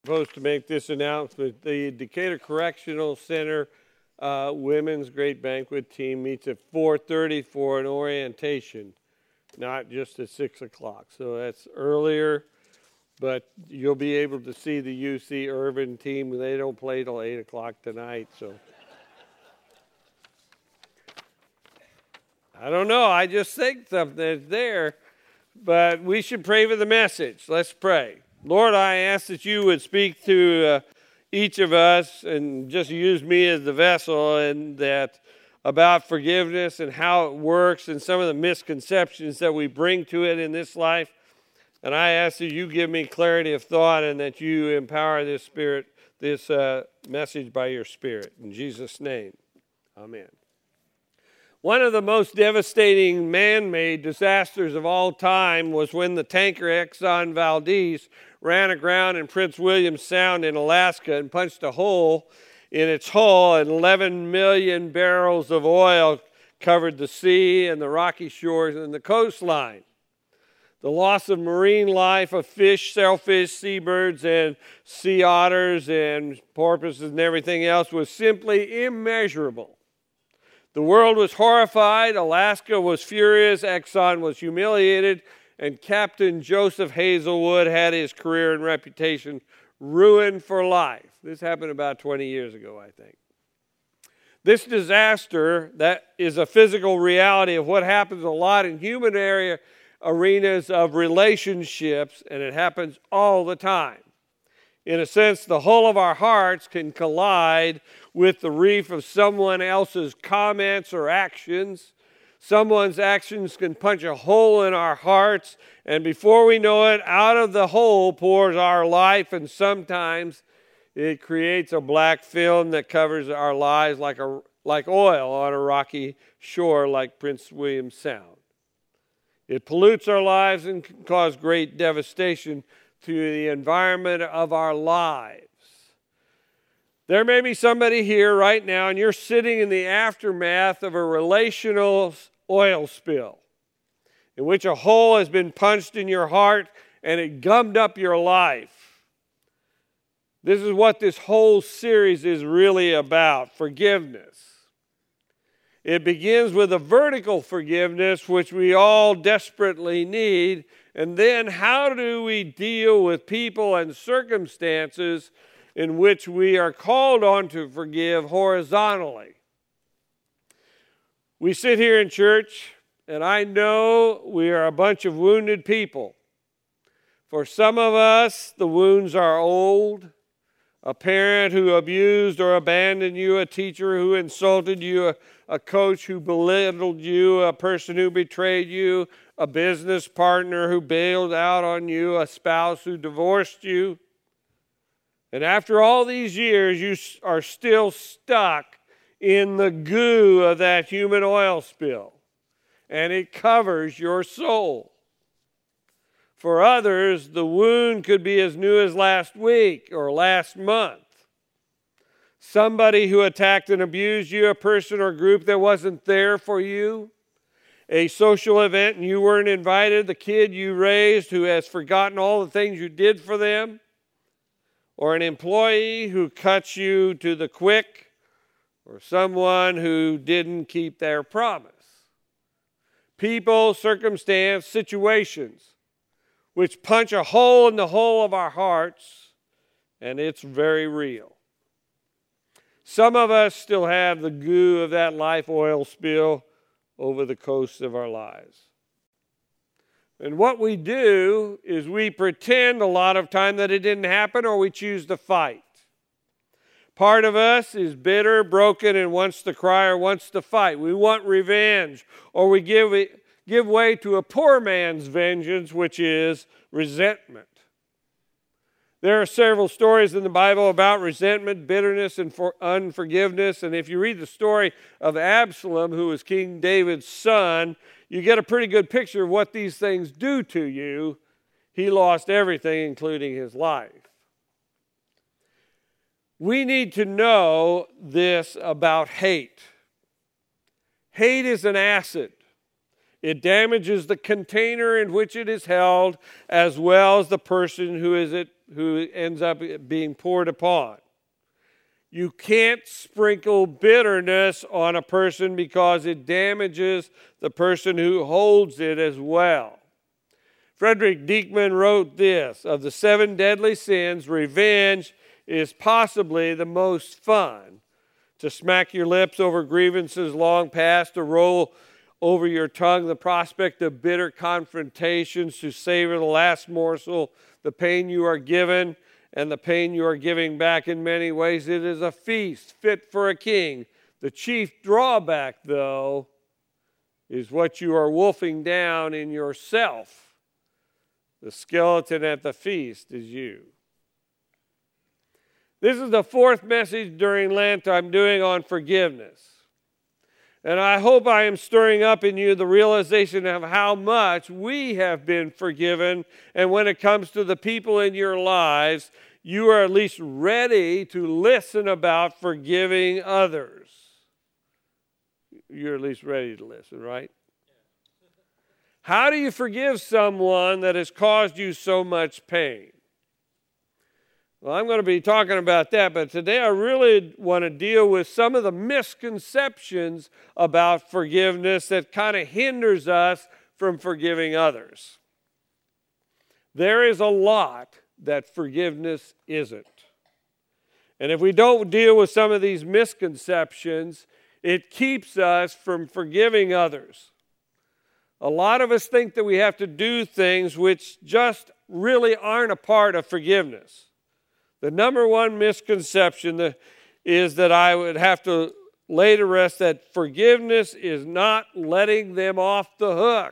supposed to make this announcement. The Decatur Correctional Center Women's Great Banquet Team meets at 4:30 for an orientation, not just at 6 o'clock. So that's earlier, but you'll be able to see the UC Irvin team. They don't play till 8 o'clock tonight, so. I don't know. I just think something is there, but we should pray for the message. Let's pray. Lord, I ask that you would speak to each of us and just use me as the vessel, and that about forgiveness and how it works and some of the misconceptions that we bring to it in this life. And I ask that you give me clarity of thought and that you empower this spirit, this message by your Spirit. In Jesus' name, amen. One of the most devastating man-made disasters of all time was when the tanker Exxon Valdez ran aground in Prince William Sound in Alaska and punched a hole in its hull, and 11 million barrels of oil covered the sea and the rocky shores and the coastline. The loss of marine life of fish, sailfish, seabirds, and sea otters and porpoises and everything else was simply immeasurable. The world was horrified, Alaska was furious, Exxon was humiliated, and Captain Joseph Hazelwood had his career and reputation ruined for life. This happened about 20 years ago, I think. This disaster, that is a physical reality of what happens a lot in human arenas of relationships, and it happens all the time. In a sense, the whole of our hearts can collide with the reef of someone else's comments or actions. Someone's actions can punch a hole in our hearts, and before we know it, out of the hole pours our life, and sometimes it creates a black film that covers our lives like oil on a rocky shore like Prince William Sound. It pollutes our lives and can cause great devastation to the environment of our lives. There may be somebody here right now, and you're sitting in the aftermath of a relational oil spill in which a hole has been punched in your heart and it gummed up your life. This is what this whole series is really about, forgiveness. It begins with a vertical forgiveness, which we all desperately need. And then how do we deal with people and circumstances in which we are called on to forgive horizontally? We sit here in church, and I know we are a bunch of wounded people. For some of us, the wounds are old. A parent who abused or abandoned you, a teacher who insulted you, a coach who belittled you, a person who betrayed you, a business partner who bailed out on you, a spouse who divorced you. And after all these years, you are still stuck in the goo of that human oil spill, and it covers your soul. For others, the wound could be as new as last week or last month. Somebody who attacked and abused you, a person or group that wasn't there for you, a social event and you weren't invited, the kid you raised who has forgotten all the things you did for them, or an employee who cut you to the quick, or someone who didn't keep their promise. People, circumstance, situations which punch a hole in the whole of our hearts, and it's very real. Some of us still have the goo of that life oil spill over the coast of our lives. And what we do is we pretend a lot of time that it didn't happen, or we choose to fight. Part of us is bitter, broken, and wants to cry or wants to fight. We want revenge, or we give way to a poor man's vengeance, which is resentment. There are several stories in the Bible about resentment, bitterness, and unforgiveness. And if you read the story of Absalom, who was King David's son, you get a pretty good picture of what these things do to you. He lost everything, including his life. We need to know this about hate. Hate is an acid. It damages the container in which it is held, as well as the person who is who ends up being poured upon. You can't sprinkle bitterness on a person because it damages the person who holds it as well. Frederick Dieckmann wrote this: of the 7 deadly sins, revenge is possibly the most fun. To smack your lips over grievances long past, to roll over your tongue the prospect of bitter confrontations, to savor the last morsel, the pain you are given, and the pain you are giving back in many ways. It is a feast fit for a king. The chief drawback, though, is what you are wolfing down in yourself. The skeleton at the feast is you. This is the 4th message during Lent I'm doing on forgiveness. And I hope I am stirring up in you the realization of how much we have been forgiven. And when it comes to the people in your lives, you are at least ready to listen about forgiving others. You're at least ready to listen, right? How do you forgive someone that has caused you so much pain? Well, I'm going to be talking about that, but today I really want to deal with some of the misconceptions about forgiveness that kind of hinders us from forgiving others. There is a lot that forgiveness isn't. And if we don't deal with some of these misconceptions, it keeps us from forgiving others. A lot of us think that we have to do things which just really aren't a part of forgiveness. The number one misconception is that I would have to lay to rest that forgiveness is not letting them off the hook.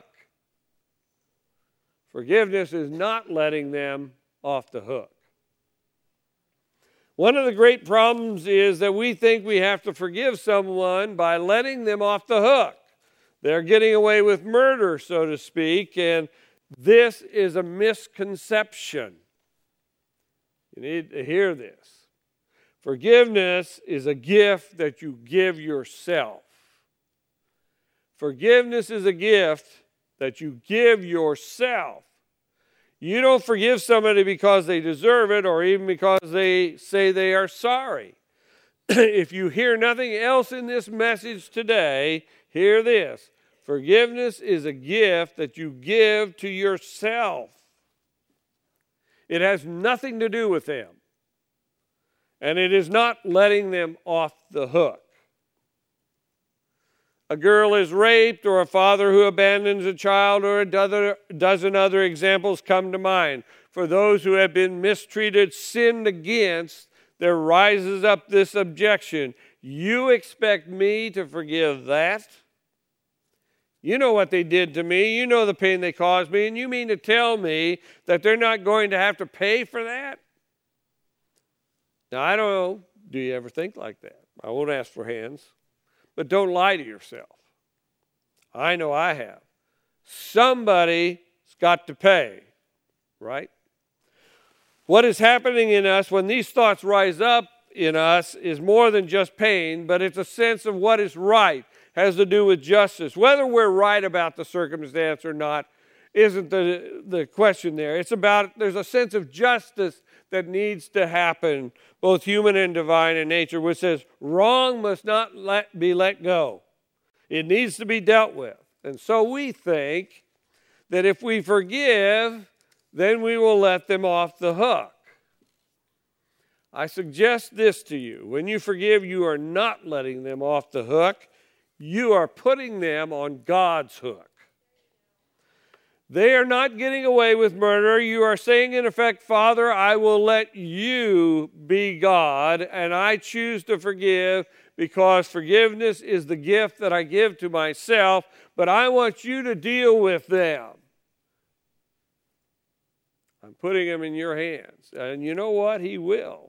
Forgiveness is not letting them off the hook. One of the great problems is that we think we have to forgive someone by letting them off the hook. They're getting away with murder, so to speak, and this is a misconception. You need to hear this. Forgiveness is a gift that you give yourself. Forgiveness is a gift that you give yourself. You don't forgive somebody because they deserve it or even because they say they are sorry. If you hear nothing else in this message today, hear this. Forgiveness is a gift that you give to yourself. It has nothing to do with them. And it is not letting them off the hook. A girl is raped, or a father who abandons a child, or a dozen other examples come to mind. For those who have been mistreated, sinned against, there rises up this objection. You expect me to forgive that? You know what they did to me. You know the pain they caused me. And you mean to tell me that they're not going to have to pay for that? Now, I don't know. Do you ever think like that? I won't ask for hands. But don't lie to yourself. I know I have. Somebody's got to pay, right? What is happening in us when these thoughts rise up in us is more than just pain, but it's a sense of what is right. Has to do with justice. Whether we're right about the circumstance or not isn't the question there. It's about, there's a sense of justice that needs to happen, both human and divine in nature, which says wrong must not be let go. It needs to be dealt with. And so we think that if we forgive, then we will let them off the hook. I suggest this to you. When you forgive, you are not letting them off the hook. You are putting them on God's hook. They are not getting away with murder. You are saying, in effect, Father, I will let you be God, and I choose to forgive because forgiveness is the gift that I give to myself, but I want you to deal with them. I'm putting them in your hands. And you know what? He will.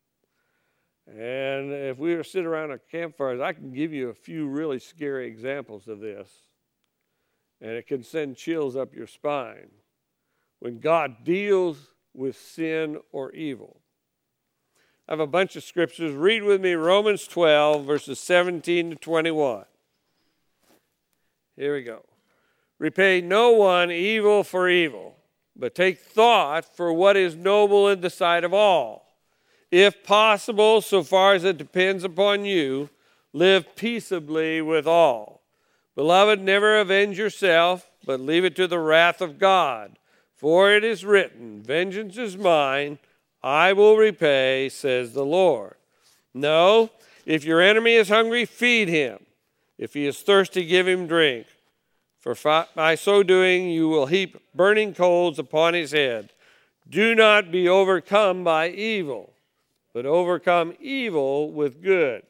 And if we were to sit around a campfire, I can give you a few really scary examples of this. And it can send chills up your spine when God deals with sin or evil. I have a bunch of scriptures. Read with me Romans 12, verses 17 to 21. Here we go. Repay no one evil for evil, but take thought for what is noble in the sight of all. If possible, so far as it depends upon you, live peaceably with all. Beloved, never avenge yourself, but leave it to the wrath of God. For it is written, vengeance is mine, I will repay, says the Lord. No, if your enemy is hungry, feed him. If he is thirsty, give him drink. For by so doing, you will heap burning coals upon his head. Do not be overcome by evil, but overcome evil with good.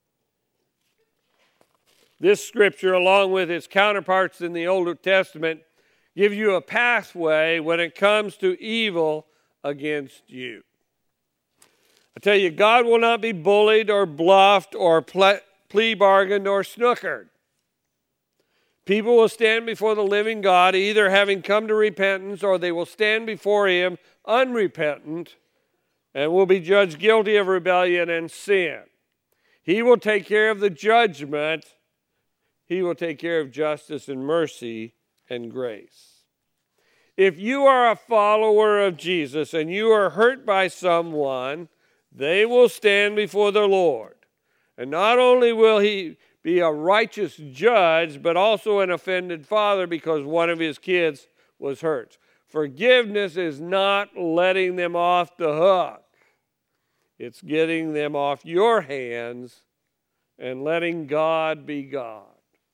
This scripture, along with its counterparts in the Old Testament, give you a pathway when it comes to evil against you. I tell you, God will not be bullied or bluffed or plea bargained or snookered. People will stand before the living God, either having come to repentance, or they will stand before him unrepentant and will be judged guilty of rebellion and sin. He will take care of the judgment. He will take care of justice and mercy and grace. If you are a follower of Jesus and you are hurt by someone, they will stand before the Lord. And not only will he be a righteous judge, but also an offended father because one of his kids was hurt. Forgiveness is not letting them off the hook. It's getting them off your hands and letting God be God.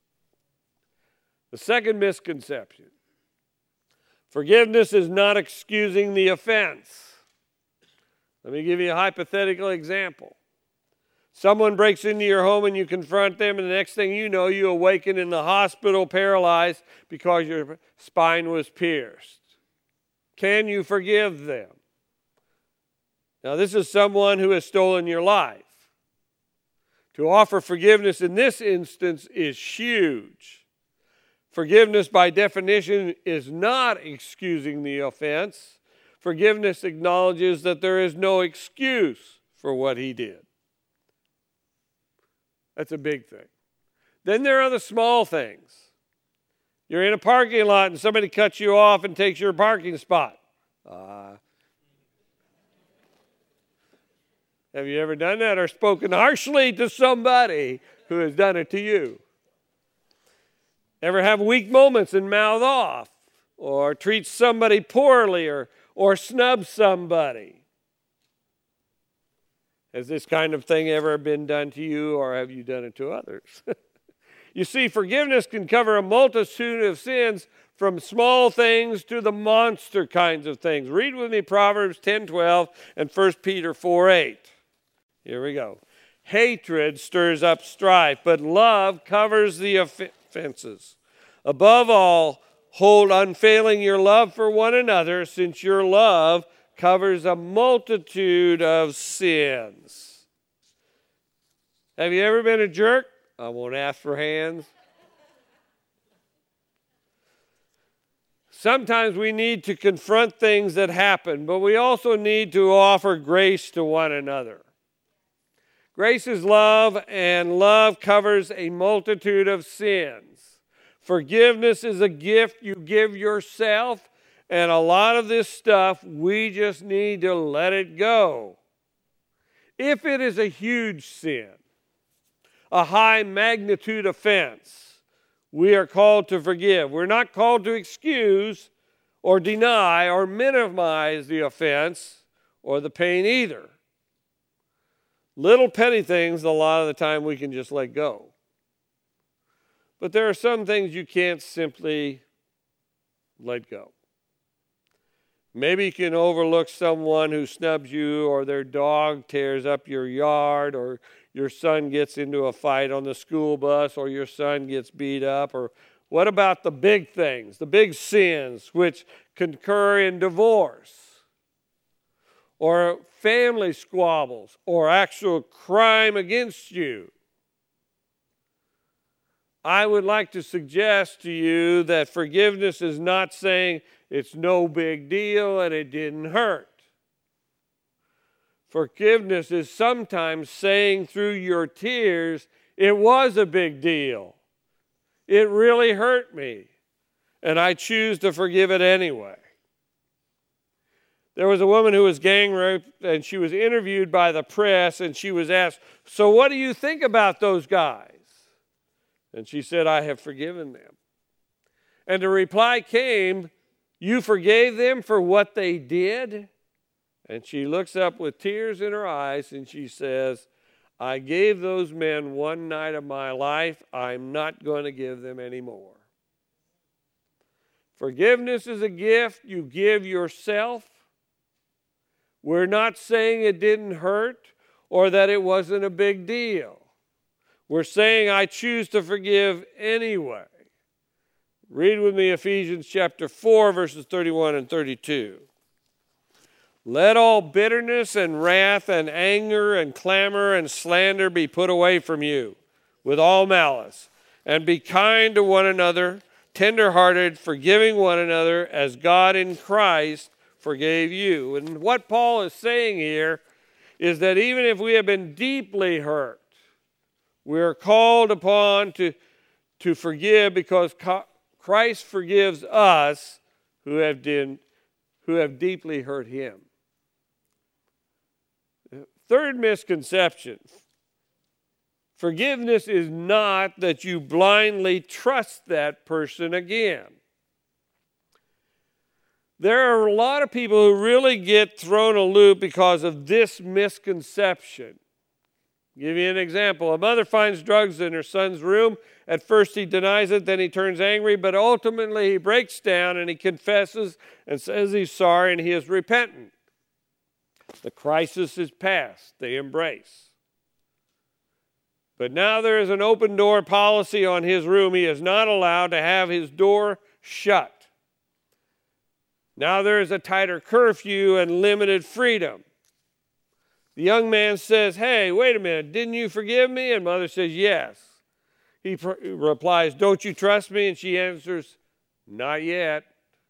The second misconception: forgiveness is not excusing the offense. Let me give you a hypothetical example. Someone breaks into your home and you confront them, and the next thing you know, you awaken in the hospital paralyzed because your spine was pierced. Can you forgive them? Now, this is someone who has stolen your life. To offer forgiveness in this instance is huge. Forgiveness, by definition, is not excusing the offense. Forgiveness acknowledges that there is no excuse for what he did. That's a big thing. Then there are the small things. You're in a parking lot and somebody cuts you off and takes your parking spot. Have you ever done that or spoken harshly to somebody who has done it to you? Ever have weak moments and mouth off, or treat somebody poorly, or snub somebody? Has this kind of thing ever been done to you, or have you done it to others? You see, forgiveness can cover a multitude of sins, from small things to the monster kinds of things. Read with me Proverbs 10:12 and 1 Peter 4:8. Here we go. Hatred stirs up strife, but love covers the offenses. Above all, hold unfailing your love for one another, since your love covers a multitude of sins. Have you ever been a jerk? I won't ask for hands. Sometimes we need to confront things that happen, but we also need to offer grace to one another. Grace is love, and love covers a multitude of sins. Forgiveness is a gift you give yourself, and a lot of this stuff, we just need to let it go. If it is a huge sin, a high magnitude offense, we are called to forgive. We're not called to excuse or deny or minimize the offense or the pain either. Little petty things, a lot of the time, we can just let go. But there are some things you can't simply let go. Maybe you can overlook someone who snubs you, or their dog tears up your yard, or your son gets into a fight on the school bus, or your son gets beat up. Or what about the big things, the big sins which concur in divorce, or family squabbles, or actual crime against you? I would like to suggest to you that forgiveness is not saying it's no big deal and it didn't hurt. Forgiveness is sometimes saying through your tears, it was a big deal. It really hurt me, and I choose to forgive it anyway. There was a woman who was gang raped, and she was interviewed by the press, and she was asked, "So what do you think about those guys?" And she said, "I have forgiven them." And the reply came, "You forgave them for what they did?" And she looks up with tears in her eyes, and she says, "I gave those men one night of my life. I'm not going to give them any more." Forgiveness is a gift you give yourself. We're not saying it didn't hurt or that it wasn't a big deal. We're saying I choose to forgive anyway. Read with me Ephesians chapter 4, verses 31 and 32. "Let all bitterness and wrath and anger and clamor and slander be put away from you with all malice, and be kind to one another, tender-hearted, forgiving one another as God in Christ forgave you." And what Paul is saying here is that even if we have been deeply hurt, we are called upon to forgive because Christ forgives us who have deeply hurt him. Third misconception: forgiveness is not that you blindly trust that person again. There are a lot of people who really get thrown a loop because of this misconception. I'll give you an example. A mother finds drugs in her son's room. At first he denies it, then he turns angry, but ultimately he breaks down and he confesses and says he's sorry and he is repentant. The crisis is past. They embrace. But now there is an open door policy on his room. He is not allowed to have his door shut. Now there is a tighter curfew and limited freedom. The young man says, "Hey, wait a minute, didn't you forgive me?" And mother says, "Yes." He replies, "Don't you trust me?" And she answers, "Not yet."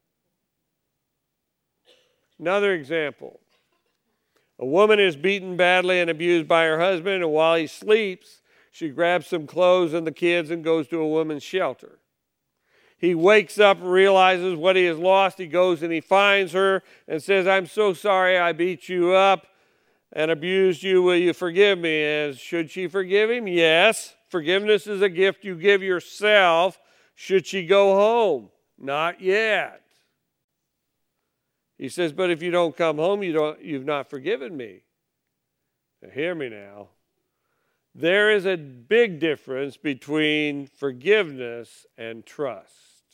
Another example. A woman is beaten badly and abused by her husband, and while he sleeps, she grabs some clothes and the kids and goes to a woman's shelter. He wakes up, realizes what he has lost. He goes and he finds her and says, "I'm so sorry I beat you up and abused you. Will you forgive me?" And should she forgive him? Yes. Forgiveness is a gift you give yourself. Should she go home? Not yet. He says, "But if you don't come home, you've not forgiven me." Now, hear me now. There is a big difference between forgiveness and trust.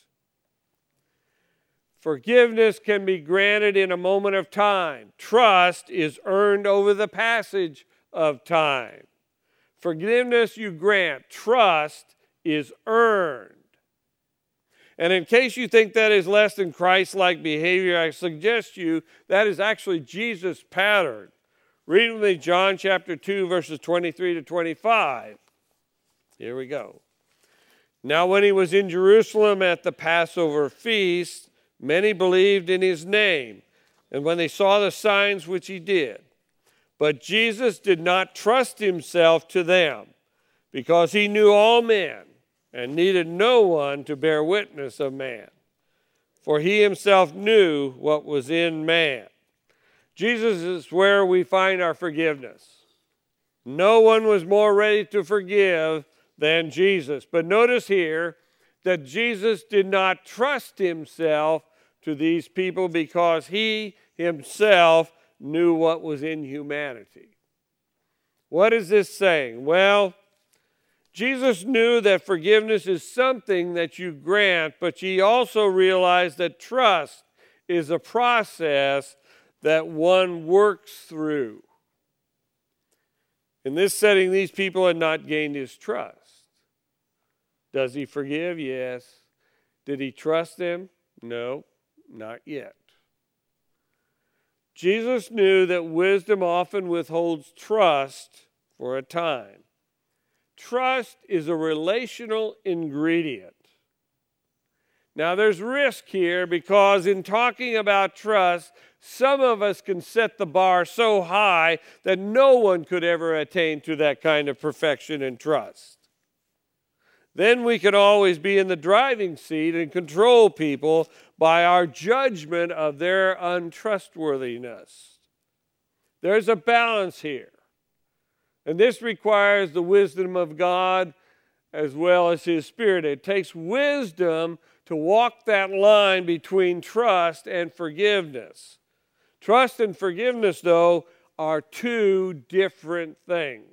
Forgiveness can be granted in a moment of time. Trust is earned over the passage of time. Forgiveness you grant. Trust is earned. And in case you think that is less than Christ-like behavior, I suggest you that is actually Jesus' pattern. Read with me John chapter 2, verses 23 to 25. Here we go. "Now when he was in Jerusalem at the Passover feast, many believed in his name, and when they saw the signs which he did. But Jesus did not trust himself to them, because he knew all men, and needed no one to bear witness of man. For he himself knew what was in man." Jesus is where we find our forgiveness. No one was more ready to forgive than Jesus. But notice here that Jesus did not trust himself to these people because he himself knew what was in humanity. What is this saying? Well, Jesus knew that forgiveness is something that you grant, but he also realized that trust is a process that one works through. In this setting, these people had not gained his trust. Does he forgive? Yes. Did he trust them? No, not yet. Jesus knew that wisdom often withholds trust for a time. Trust is a relational ingredient. Now, there's risk here because in talking about trust, some of us can set the bar so high that no one could ever attain to that kind of perfection and trust. then we can always be in the driving seat and control people by our judgment of their untrustworthiness. There's a balance here. And this requires the wisdom of God as well as His Spirit. It takes wisdom to walk that line between trust and forgiveness. Trust and forgiveness, though, are two different things.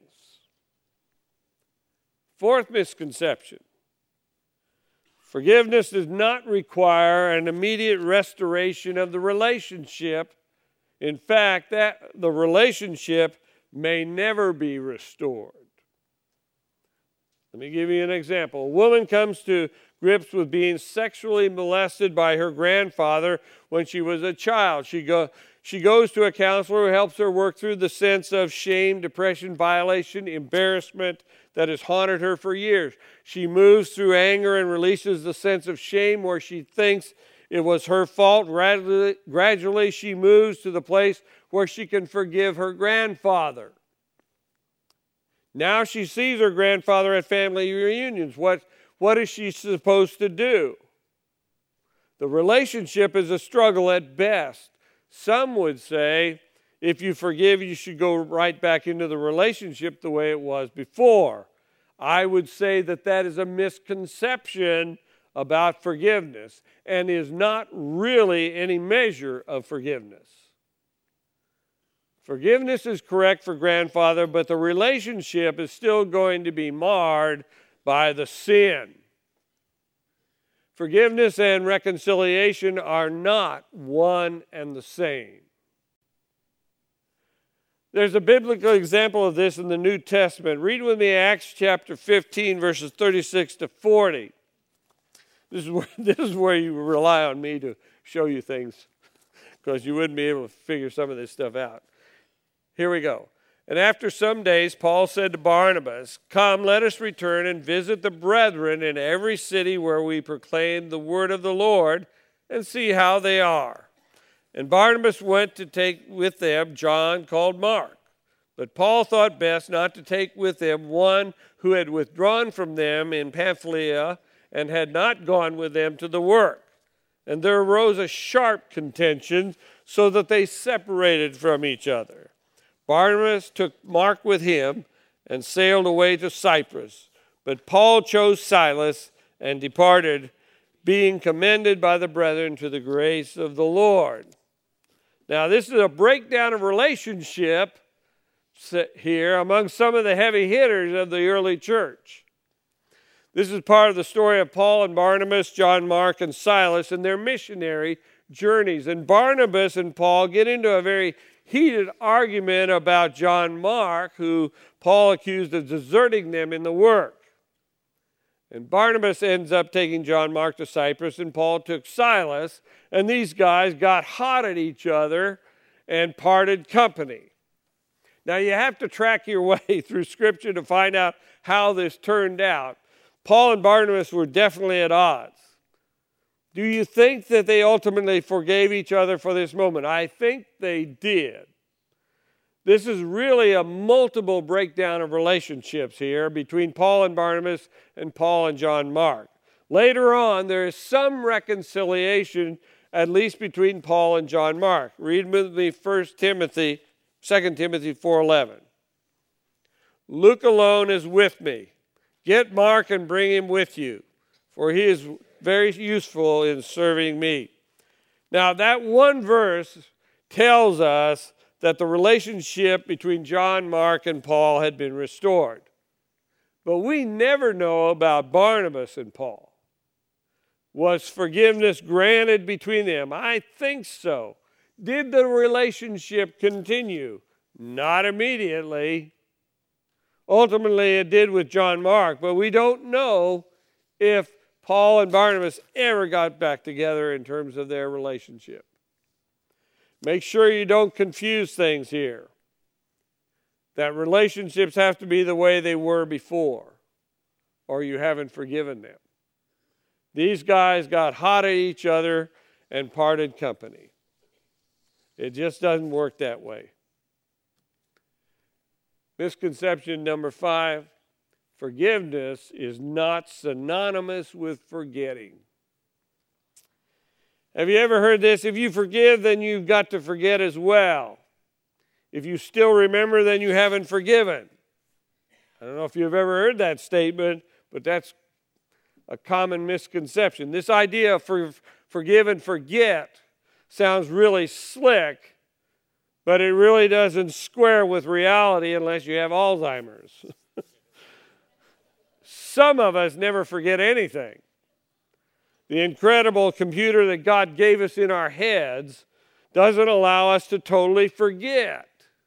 Fourth misconception. Forgiveness does not require an immediate restoration of the relationship. In fact, the relationship may never be restored. Let me give you an example. A woman comes to grips with being sexually molested by her grandfather when she was a child. She goes to a counselor who helps her work through the sense of shame, depression, violation, embarrassment that has haunted her for years. She moves through anger and releases the sense of shame where she thinks it was her fault. Gradually, she moves to the place where she can forgive her grandfather. Now she sees her grandfather at family reunions. What is she supposed to do? The relationship is a struggle at best. Some would say, if you forgive, you should go right back into the relationship the way it was before. I would say that is a misconception about forgiveness and is not really any measure of forgiveness. Forgiveness is correct for grandfather, but the relationship is still going to be marred by the sin. Forgiveness and reconciliation are not one and the same. There's a biblical example of this in the New Testament. Read with me Acts chapter 15, verses 36 to 40. This is where you rely on me to show you things, because you wouldn't be able to figure some of this stuff out. Here we go. And after some days, Paul said to Barnabas, "Come, let us return and visit the brethren in every city where we proclaim the word of the Lord, and see how they are." And Barnabas went to take with them John, called Mark. But Paul thought best not to take with them one who had withdrawn from them in Pamphylia and had not gone with them to the work. And there arose a sharp contention, so that they separated from each other. Barnabas took Mark with him and sailed away to Cyprus. But Paul chose Silas and departed, being commended by the brethren to the grace of the Lord. Now, this is a breakdown of relationship here among some of the heavy hitters of the early church. This is part of the story of Paul and Barnabas, John Mark, and Silas and their missionary journeys. And Barnabas and Paul get into a very heated argument about John Mark, who Paul accused of deserting them in the work. And Barnabas ends up taking John Mark to Cyprus, and Paul took Silas, and these guys got hot at each other and parted company. Now, you have to track your way through Scripture to find out how this turned out. Paul and Barnabas were definitely at odds. Do you think that they ultimately forgave each other for this moment? I think they did. This is really a multiple breakdown of relationships here between Paul and Barnabas and Paul and John Mark. Later on, there is some reconciliation, at least between Paul and John Mark. Read with me 2 Timothy 4:11. Luke alone is with me. Get Mark and bring him with you, for he is very useful in serving me. Now, that one verse tells us that the relationship between John, Mark, and Paul had been restored. But we never know about Barnabas and Paul. Was forgiveness granted between them? I think so. Did the relationship continue? Not immediately. Ultimately, it did with John Mark, but we don't know if Paul and Barnabas ever got back together in terms of their relationship. Make sure you don't confuse things here. That relationships have to be the way they were before, or you haven't forgiven them. These guys got hot at each other and parted company. It just doesn't work that way. Misconception number 5, Forgiveness is not synonymous with forgetting. Have you ever heard this? If you forgive, then you've got to forget as well. If you still remember, then you haven't forgiven. I don't know if you've ever heard that statement, but that's a common misconception. This idea of forgive and forget sounds really slick, but it really doesn't square with reality unless you have Alzheimer's. Some of us never forget anything. The incredible computer that God gave us in our heads doesn't allow us to totally forget.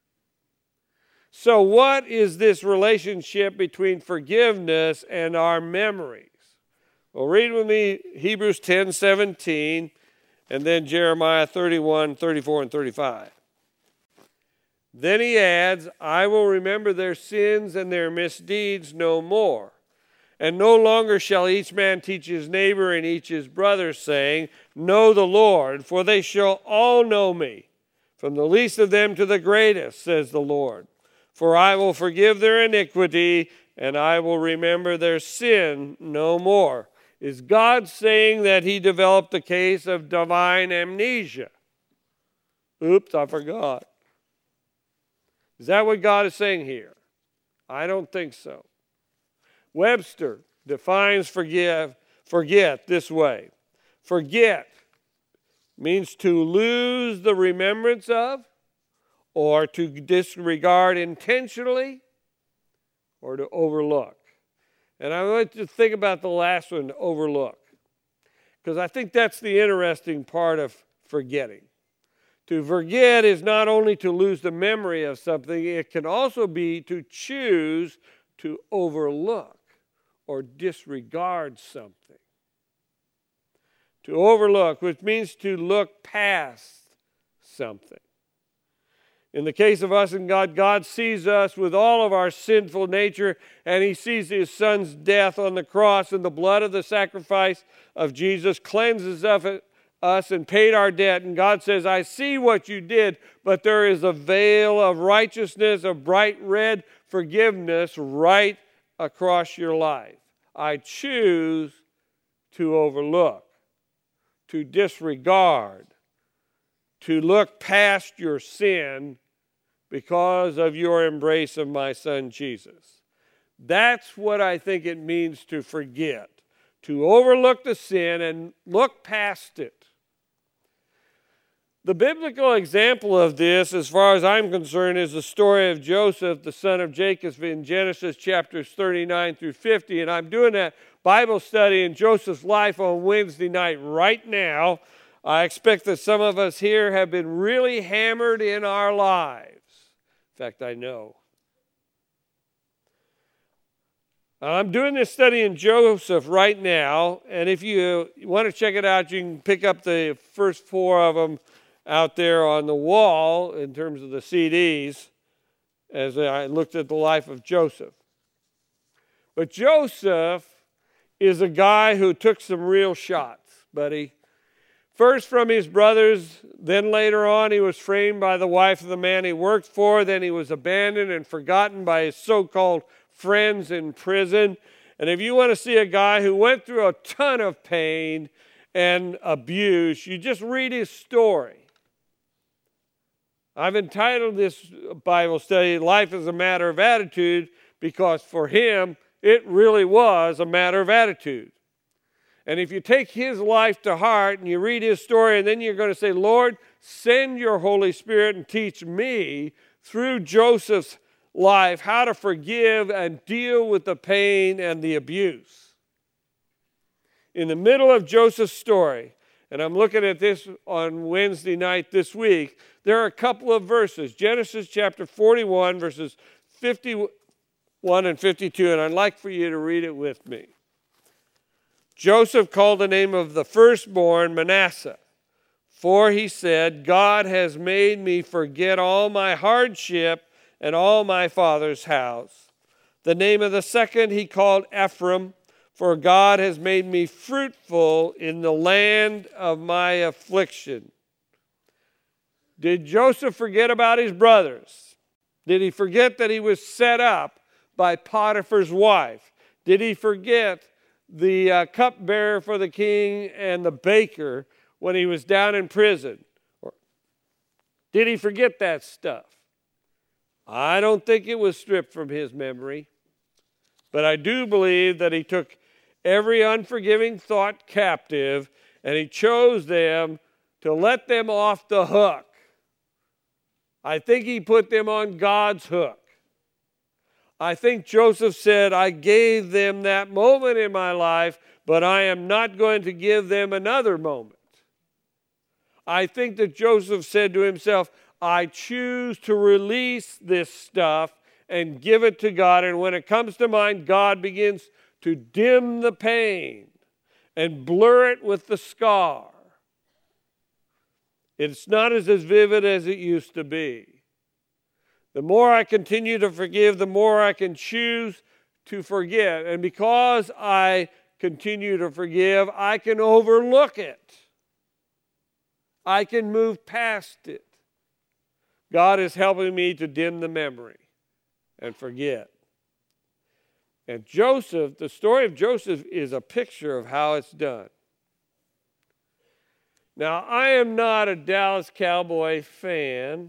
So what is this relationship between forgiveness and our memories? Well, read with me Hebrews 10:17 and then Jeremiah 31, 34, and 35. Then he adds, I will remember their sins and their misdeeds no more. And no longer shall each man teach his neighbor and each his brother, saying, Know the Lord, for they shall all know me, from the least of them to the greatest, says the Lord. For I will forgive their iniquity, and I will remember their sin no more. Is God saying that he developed a case of divine amnesia? Oops, I forgot. Is that what God is saying here? I don't think so. Webster defines forget this way. Forget means to lose the remembrance of, or to disregard intentionally, or to overlook. And I want you to think about the last one, overlook, because I think that's the interesting part of forgetting. To forget is not only to lose the memory of something, it can also be to choose to overlook or disregard something. To overlook, which means to look past something. In the case of us and God, God sees us with all of our sinful nature, and he sees his son's death on the cross, and the blood of the sacrifice of Jesus cleanses us and paid our debt. And God says, I see what you did, but there is a veil of righteousness, of bright red forgiveness right across your life. I choose to overlook, to disregard, to look past your sin because of your embrace of my son Jesus. That's what I think it means to forget, to overlook the sin and look past it. The biblical example of this, as far as I'm concerned, is the story of Joseph, the son of Jacob, in Genesis chapters 39 through 50. And I'm doing that Bible study in Joseph's life on Wednesday night right now. I expect that some of us here have been really hammered in our lives. In fact, I know. I'm doing this study in Joseph right now. And if you want to check it out, you can pick up the first 4 of them out there on the wall in terms of the CDs as I looked at the life of Joseph. But Joseph is a guy who took some real shots, buddy. First from his brothers, then later on he was framed by the wife of the man he worked for, then he was abandoned and forgotten by his so-called friends in prison. And if you want to see a guy who went through a ton of pain and abuse, you just read his story. I've entitled this Bible study, Life is a Matter of Attitude, because for him, it really was a matter of attitude. And if you take his life to heart and you read his story, and then you're going to say, Lord, send your Holy Spirit and teach me through Joseph's life how to forgive and deal with the pain and the abuse. In the middle of Joseph's story, and I'm looking at this on Wednesday night this week, there are a couple of verses. Genesis chapter 41, verses 51 and 52, and I'd like for you to read it with me. Joseph called the name of the firstborn Manasseh, for he said, God has made me forget all my hardship and all my father's house. The name of the second he called Ephraim, for God has made me fruitful in the land of my affliction. Did Joseph forget about his brothers? Did he forget that he was set up by Potiphar's wife? Did he forget the cupbearer for the king and the baker when he was down in prison? Or did he forget that stuff? I don't think it was stripped from his memory. But I do believe that he took every unforgiving thought captive and he chose them to let them off the hook. I think he put them on God's hook. I think Joseph said, I gave them that moment in my life, but I am not going to give them another moment. I think that Joseph said to himself, I choose to release this stuff and give it to God. And when it comes to mind, God begins to dim the pain and blur it with the scar. It's not as vivid as it used to be. The more I continue to forgive, the more I can choose to forget. And because I continue to forgive, I can overlook it. I can move past it. God is helping me to dim the memory and forget. And Joseph, the story of Joseph is a picture of how it's done. Now, I am not a Dallas Cowboy fan.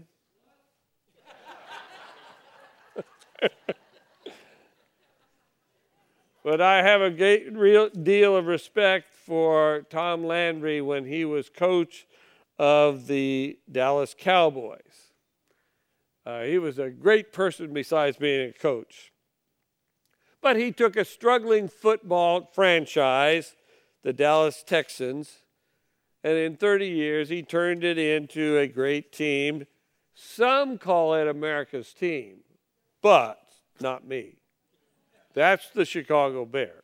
But I have a real deal of respect for Tom Landry when he was coach of the Dallas Cowboys. He was a great person besides being a coach. But he took a struggling football franchise, the Dallas Texans, and in 30 years he turned it into a great team. Some call it America's team, but not me. That's the Chicago Bears.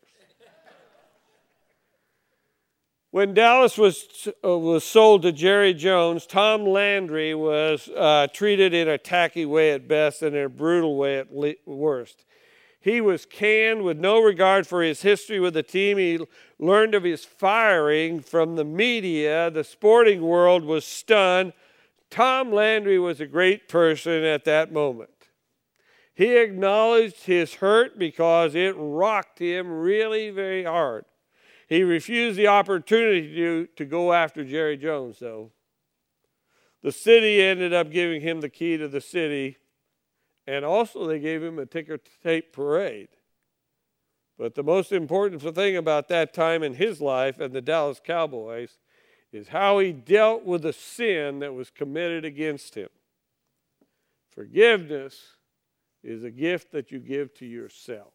When Dallas was sold to Jerry Jones, Tom Landry was treated in a tacky way at best and in a brutal way at worst. He was canned with no regard for his history with the team. He learned of his firing from the media. The sporting world was stunned. Tom Landry was a great person at that moment. He acknowledged his hurt because it rocked him really very hard. He refused the opportunity to go after Jerry Jones, though. The city ended up giving him the key to the city, and also they gave him a ticker tape parade. But the most important thing about that time in his life and the Dallas Cowboys is how he dealt with the sin that was committed against him. Forgiveness is a gift that you give to yourself.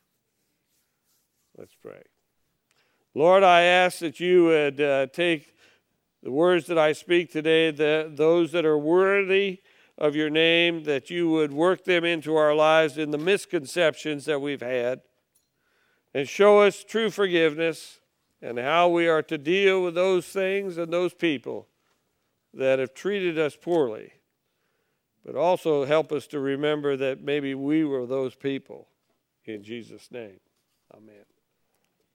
Let's pray. Lord, I ask that you would take the words that I speak today, those that are worthy of your name, that you would work them into our lives in the misconceptions that we've had, and show us true forgiveness and how we are to deal with those things and those people that have treated us poorly. But also help us to remember that maybe we were those people. In Jesus' name, amen.